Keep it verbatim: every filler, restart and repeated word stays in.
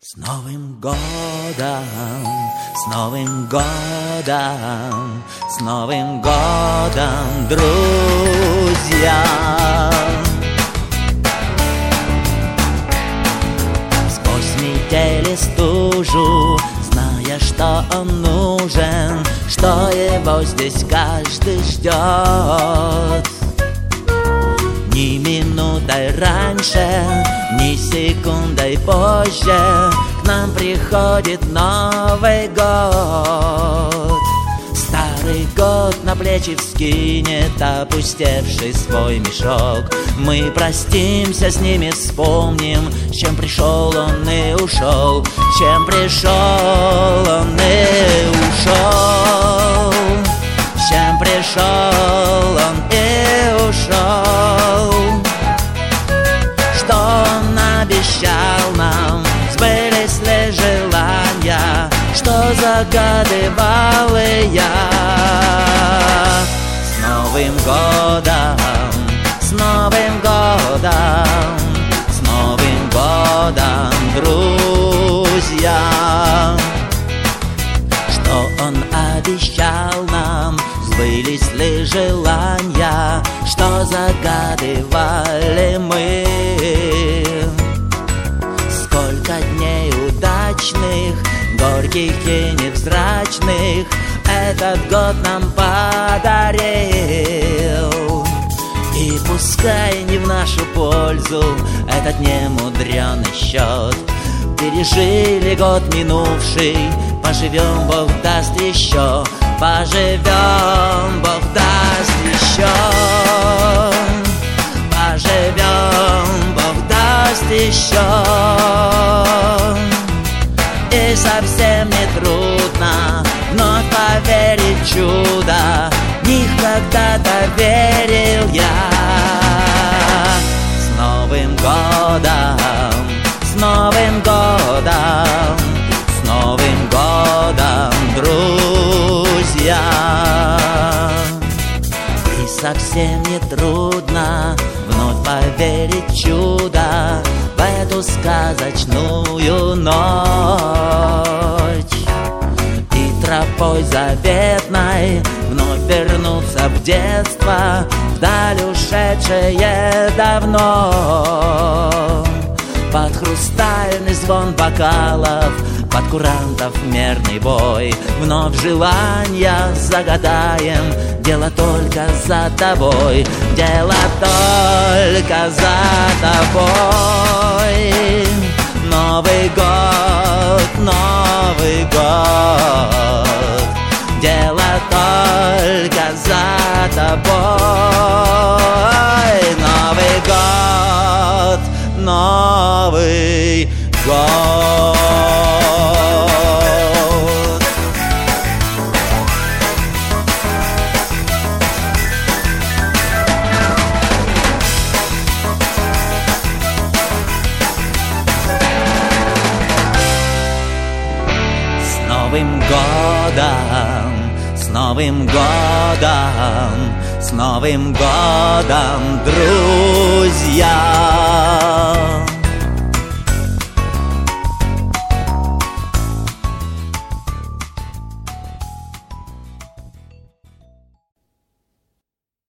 С Новым годом, с Новым годом, с Новым годом, друзья! Сквозь метель и стужу, зная, что он нужен, что его здесь каждый ждет. Ни минутой раньше, ни секундой позже к нам приходит Новый год. Старый год на плечи вскинет опустевший свой мешок. Мы простимся с ними, вспомним, с чем пришел он и ушел, с чем пришел он и ушел, с чем пришел он и ушел. Что он обещал нам, сбылись ли желания, что загадывал и я. С Новым годом, с Новым годом, с Новым годом, друзья! Что он обещал нам, сбылись ли желания, что загадывали мы. Сколько дней удачных, горьких и невзрачных этот год нам подарил. И пускай не в нашу пользу этот немудрёный счет, пережили год минувший, поживем, Бог даст еще, поживем, Бог даст еще, поживем, Бог даст еще. И совсем не трудно вновь поверить в чудо, в них когда-то верил я. С Новым годом, с Новым годом, с Новым годом, друзья! И совсем не трудно вновь поверить в чудо, в эту сказочную ночь. И тропой заветной вновь вернуться в детство, вдаль ушедшее давно. Под хрустальный звон бокалов, под курантов мерный бой, вновь желания загадаем, дело только за тобой, дело только за тобой. Новый год, Новый год, дело только за тобой. Новый год, Новый год. С Новым годом, с Новым годом, с Новым годом, друзья!